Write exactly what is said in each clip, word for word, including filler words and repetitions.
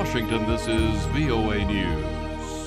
Washington, this is V O A News.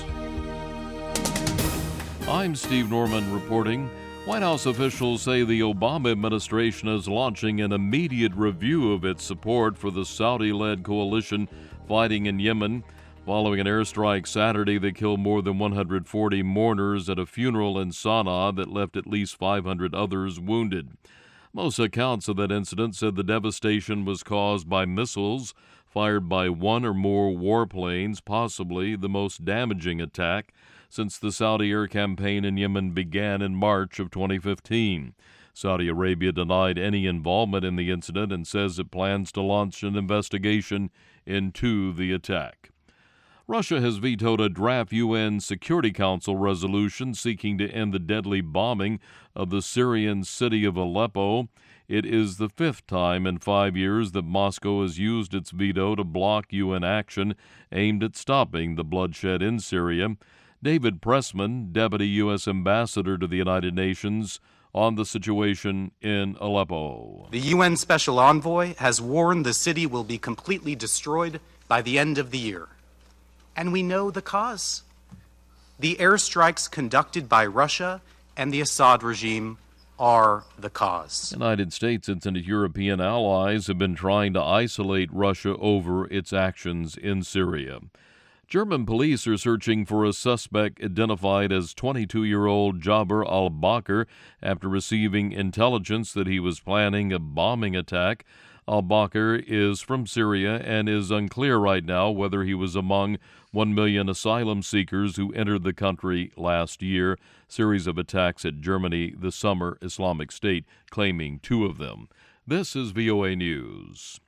I'm Steve Norman reporting. White House officials say the Obama administration is launching an immediate review of its support for the Saudi-led coalition fighting in Yemen, following an airstrike Saturday that killed more than one hundred forty mourners at a funeral in Sana'a that left at least five hundred others wounded. Most accounts of that incident said the devastation was caused by missiles fired by one or more warplanes, possibly the most damaging attack since the Saudi air campaign in Yemen began in March of twenty fifteen. Saudi Arabia denied any involvement in the incident and says it plans to launch an investigation into the attack. Russia has vetoed a draft U N Security Council resolution seeking to end the deadly bombing of the Syrian city of Aleppo. It is the fifth time in five years that Moscow has used its veto to block U N action aimed at stopping the bloodshed in Syria. David Pressman, Deputy U S Ambassador to the United Nations, on the situation in Aleppo. The U N Special Envoy has warned the city will be completely destroyed by the end of the year. And we know the cause. The airstrikes conducted by Russia and the Assad regime are the cause. United States and its European allies have been trying to isolate Russia over its actions in Syria. German police are searching for a suspect identified as twenty-two-year-old Jaber al-Bakr after receiving intelligence that he was planning a bombing attack. Al-Bakr is from Syria and is unclear right now whether he was among one million asylum seekers who entered the country last year. Series of attacks at Germany this summer, Islamic State claiming two of them. This is V O A News.